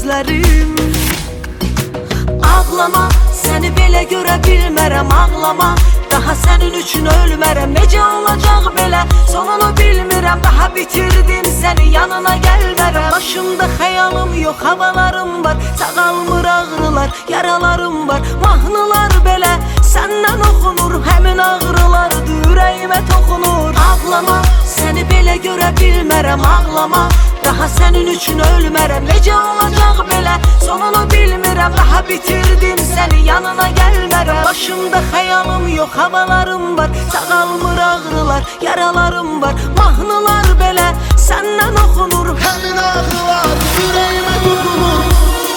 gözlerim. Ağlama, səni belə görə bilmərəm, ağlama. Daha sənin üçün ölmərəm, necə olacaq belə? Sonunu bilmirəm, daha bitirdim səni, yanına gəlmərəm. Başımda xəyalım yox, havalarım var, sağalmır ağrılar, yaralarım var. Mahnılar belə səndən oxunur, həmin ağrılardır, ürəyimə toxunur. Ağlama, səni belə görə bilmərəm, ağlama. Daha sənin üçün ölmərəm, necə olacaq belə? Sonunu bilmirəm, daha bitirdim səni, yanına gəlmərəm. Başımda xəyalım yox, havalarım var, sağalmır ağrılar, yaralarım var. Mahnılar belə səndən oxunur, həmin ağrılar ürəyimə toxunur.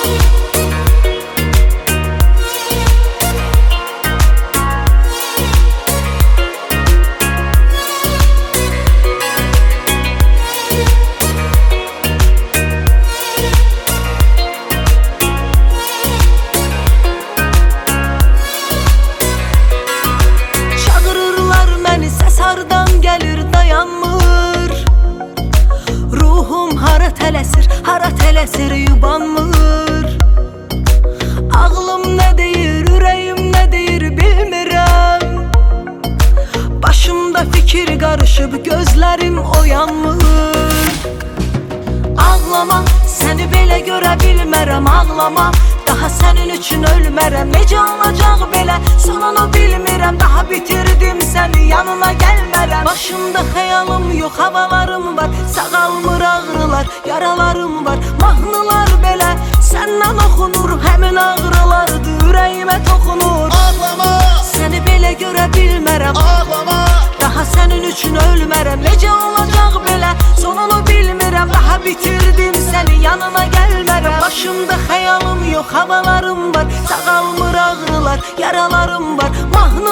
Hara tələsir, yubanmır. Ağlım nə deyir, ürəyim nə deyir, bilmirəm. Başımda fikir qarışıb, gözlərim oyanmır. Ağlama, səni belə görə bilmərəm, ağlama. Daha sənin üçün ölmərəm, necə olacaq belə? Sonunu bilmirəm, daha bitirdim səni, yanına gəlmərəm. Başımda xəyalım yox, havalarım var, sağalmır ağrılar, yaralarım var. Mahnılar belə səndən oxunur, həmin ağrılardır, ürəyimə toxunur. Ağlama, səni belə görə bilmərəm, ağlama. Daha sənin üçün ölmərəm, necə olacaq belə? Sonunu bilmirəm, daha bitirdim səni, yanına gəlmərəm. Başımda xəyalım yox, havalarım var, sağalmır ağrılar, yaralarım var. Mahnı